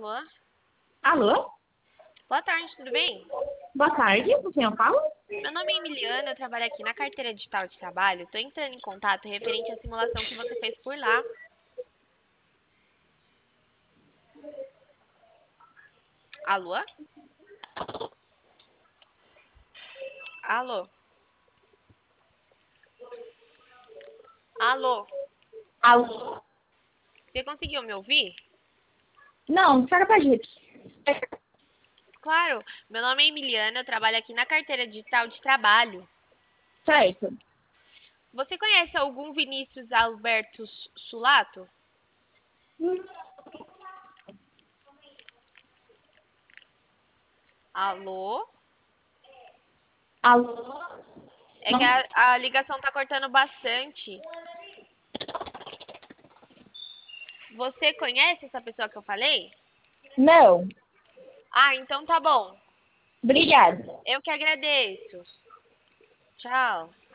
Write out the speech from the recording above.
Alô? Alô? Boa tarde, tudo bem? Boa tarde, com quem eu falo? Meu nome é Emiliana, eu trabalho aqui na carteira digital de trabalho. Estou entrando em contato referente à simulação que você fez por lá. Alô? Alô? Alô? Alô? Você conseguiu me ouvir? Não, espera pra gente. Claro, meu nome é Emiliana, eu trabalho aqui na carteira digital de trabalho. Certo. Você conhece algum Vinícius Alberto Sulato? Alô? Alô? É que Não. a ligação tá cortando bastante. Você conhece essa pessoa que eu falei? Não. Ah, então tá bom. Obrigada. Eu que agradeço. Tchau.